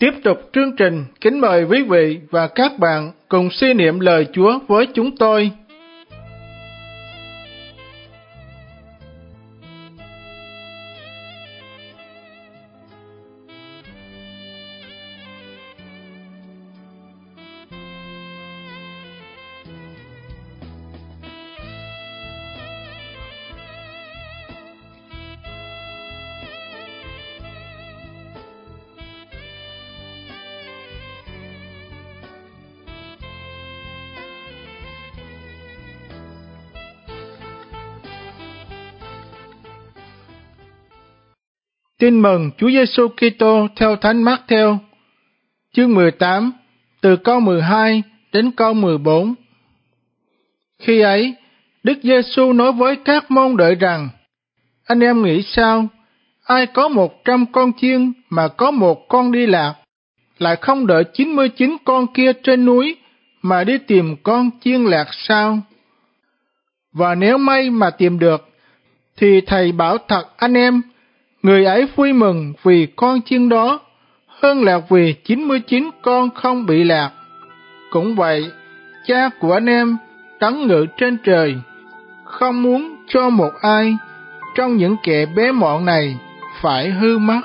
Tiếp tục chương trình, kính mời quý vị và các bạn cùng suy niệm lời Chúa với chúng tôi. Tin mừng Chúa Giêsu Kitô theo Thánh Mác-thêu, chương 18, từ câu 12 đến câu 14. Khi ấy, Đức Giêsu nói với các môn đệ rằng: Anh em nghĩ sao? Ai có 100 con chiên mà có một con đi lạc, lại không đợi 99 con kia trên núi mà đi tìm con chiên lạc sao? Và nếu may mà tìm được, thì thầy bảo thật anh em, người ấy vui mừng vì con chiên đó, hơn là vì 99 con không bị lạc. Cũng vậy, Cha của anh em đấng ngự trên trời không muốn cho một ai trong những kẻ bé mọn này phải hư mất.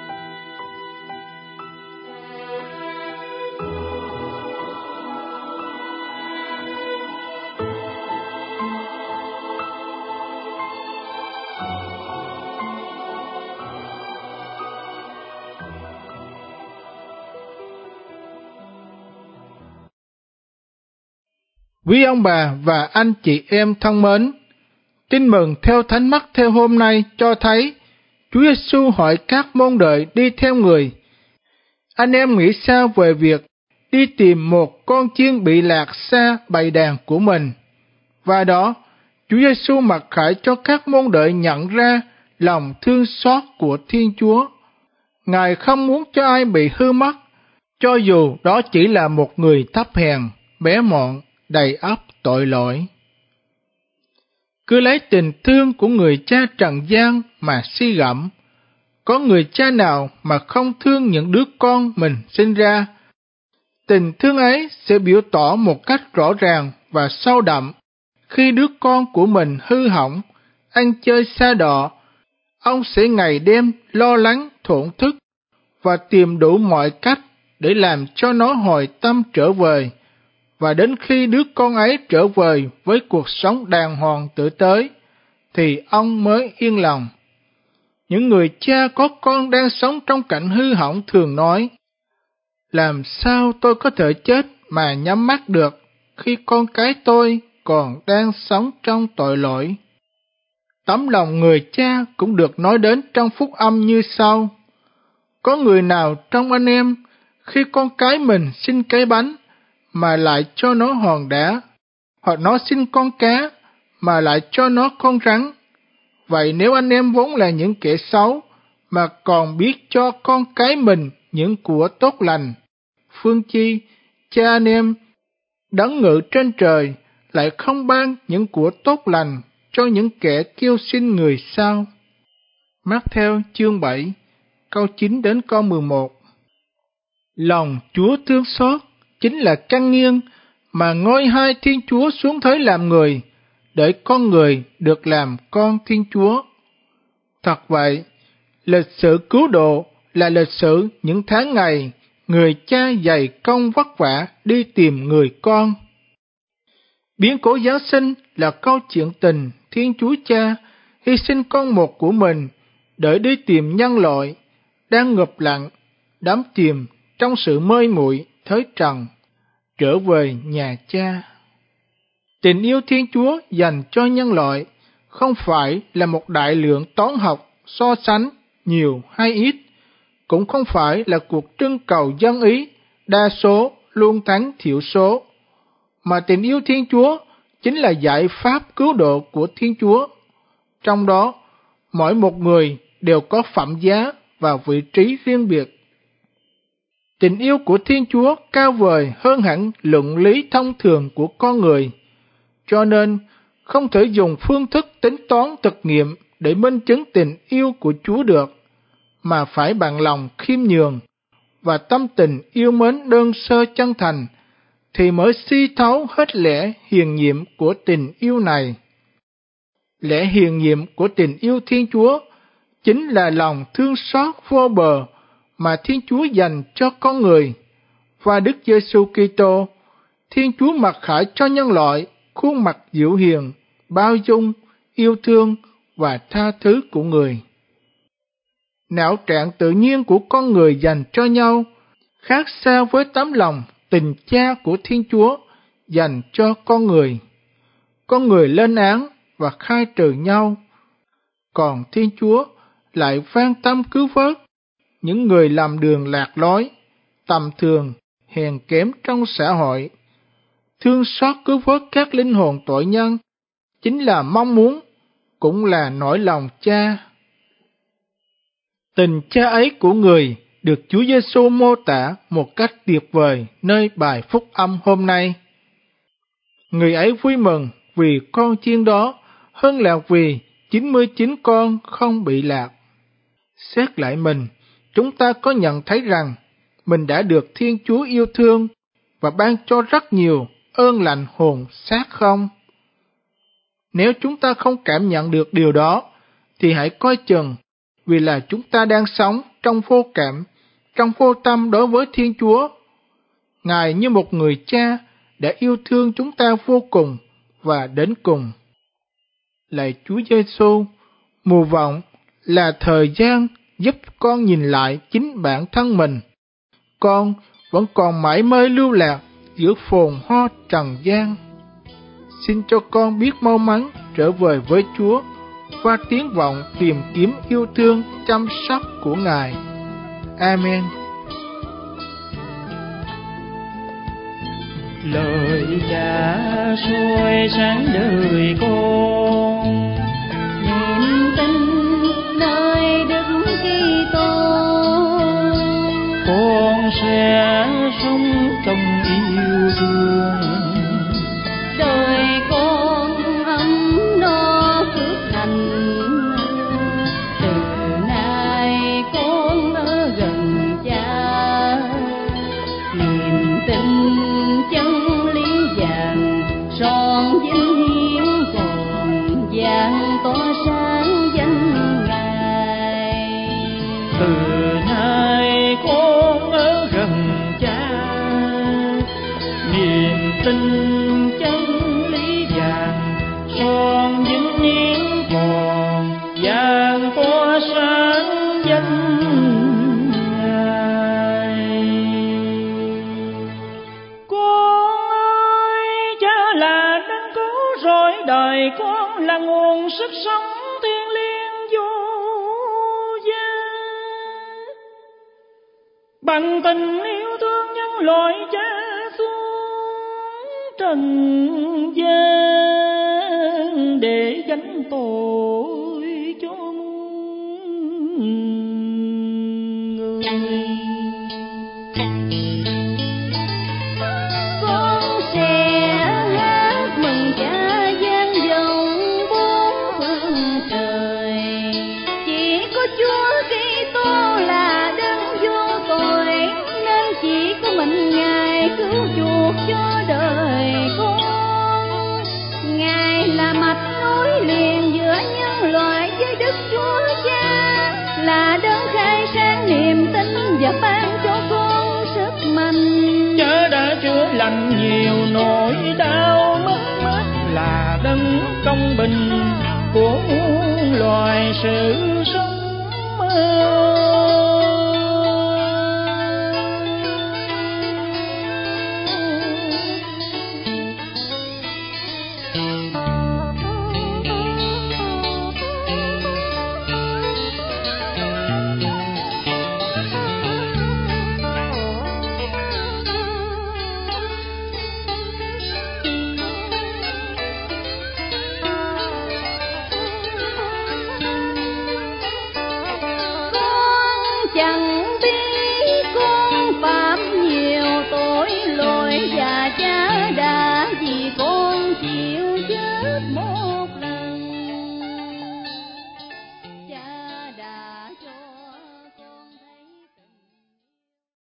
Quý ông bà và anh chị em thân mến, tin mừng theo Thánh Mác-thêu hôm nay cho thấy Chúa Giêsu hỏi các môn đệ đi theo người: Anh em nghĩ sao về việc đi tìm một con chiên bị lạc xa bầy đàn của mình? Và đó, Chúa Giêsu mặc khải cho các môn đệ nhận ra lòng thương xót của Thiên Chúa. Ngài không muốn cho ai bị hư mất, cho dù đó chỉ là một người thấp hèn, bé mọn, đầy ắp tội lỗi. Cứ lấy tình thương của người cha trần gian mà suy gẫm. Có người cha nào mà không thương những đứa con mình sinh ra? Tình thương ấy sẽ biểu tỏ một cách rõ ràng và sâu đậm khi đứa con của mình hư hỏng, ăn chơi sa đọa. Ông sẽ ngày đêm lo lắng thổn thức và tìm đủ mọi cách để làm cho nó hồi tâm trở về, và đến khi đứa con ấy trở về với cuộc sống đàng hoàng tử tế, thì ông mới yên lòng. Những người cha có con đang sống trong cảnh hư hỏng thường nói: Làm sao tôi có thể chết mà nhắm mắt được khi con cái tôi còn đang sống trong tội lỗi? Tấm lòng người cha cũng được nói đến trong phúc âm như sau: Có người nào trong anh em khi con cái mình xin cái bánh mà lại cho nó hòn đá, hoặc nó xin con cá mà lại cho nó con rắn? Vậy nếu anh em vốn là những kẻ xấu mà còn biết cho con cái mình những của tốt lành, phương chi Cha anh em đấng ngự trên trời lại không ban những của tốt lành cho những kẻ kêu xin người sao? Mác-thêu chương 7, câu 9 đến câu 11. Lòng Chúa thương xót chính là căn nghiêng mà ngôi hai Thiên Chúa xuống thế làm người, để con người được làm con Thiên Chúa. Thật vậy, lịch sử cứu độ là lịch sử những tháng ngày người cha dày công vất vả đi tìm người con. Biến cố Giáng sinh là câu chuyện tình Thiên Chúa Cha hy sinh con một của mình để đi tìm nhân loại đang ngập lặng, đắm chìm trong sự mê muội thế trần, trở về nhà Cha. Tình yêu Thiên Chúa dành cho nhân loại không phải là một đại lượng toán học so sánh nhiều hay ít, cũng không phải là cuộc trưng cầu dân ý đa số luôn thắng thiểu số, mà tình yêu Thiên Chúa chính là giải pháp cứu độ của Thiên Chúa. Trong đó, mỗi một người đều có phẩm giá và vị trí riêng biệt. Tình yêu của Thiên Chúa cao vời hơn hẳn luận lý thông thường của con người, cho nên không thể dùng phương thức tính toán thực nghiệm để minh chứng tình yêu của Chúa được, mà phải bằng lòng khiêm nhường, và tâm tình yêu mến đơn sơ chân thành, thì mới suy thấu hết lẽ hiền nhiệm của tình yêu này. Lẽ hiền nhiệm của tình yêu Thiên Chúa chính là lòng thương xót vô bờ mà Thiên Chúa dành cho con người, và Đức Giêsu Kitô, Thiên Chúa mặc khải cho nhân loại khuôn mặt dịu hiền, bao dung, yêu thương và tha thứ của người. Não trạng tự nhiên của con người dành cho nhau khác xa với tấm lòng tình cha của Thiên Chúa dành cho con người. Con người lên án và khai trừ nhau, còn Thiên Chúa lại van tâm cứu vớt những người làm đường lạc lối, tầm thường, hèn kém trong xã hội. Thương xót cứu vớt các linh hồn tội nhân chính là mong muốn, cũng là nỗi lòng Cha. Tình cha ấy của người được Chúa Giêsu mô tả một cách tuyệt vời nơi bài phúc âm hôm nay. Người ấy vui mừng vì con chiên đó hơn là vì 99 con không bị lạc. Xét lại mình, chúng ta có nhận thấy rằng mình đã được Thiên Chúa yêu thương và ban cho rất nhiều ơn lành hồn xác không? Nếu chúng ta không cảm nhận được điều đó, thì hãy coi chừng, vì là chúng ta đang sống trong vô cảm, trong vô tâm đối với Thiên Chúa. Ngài như một người cha đã yêu thương chúng ta vô cùng và đến cùng. Lạy Chúa Giêsu, mùa vọng là thời gian giúp con nhìn lại chính bản thân mình. Con vẫn còn mãi mê lưu lạc giữa phồn hoa trần gian. Xin cho con biết mau mắn trở về với Chúa và tiếng vọng tìm kiếm yêu thương chăm sóc của Ngài. Amen. Lời Cha soi sáng đời con, niềm tin nơi Đức Kitô, con sẽ sống trong yêu thương. đời con ấm no phước hạnh, từ nay con ở gần Cha. Niềm tin chân lý vàng son vinh hiến còn vàng tỏa sáng danh Ngài. Từ nay con ở gần Cha, niềm tin chân lý vàng son vinh hiến còn vàng tỏa sáng danh Ngài. Con ơi, Cha là đấng cứu rỗi đời con, là nguồn sức sống thiêng liêng vô giá. Bằng tình yêu thương nhân loại, Cha xuống trần gian để gánh tội cho muôn người. Con sẽ hát mừng Cha vang vọng bốn phương trời. Chỉ có Chúa Kitô là đấng vô tội, nên chỉ có mình Ngài cứu chuộc cho đời con. Ngài là mạch nối liền giữa nhân loại với Đức Chúa Cha, là đấng khai sáng niềm tin và ban cho con sức mạnh. Cha đã chữa lành nhiều nỗi đau mất mát, là đấng công bình của muôn loài sự.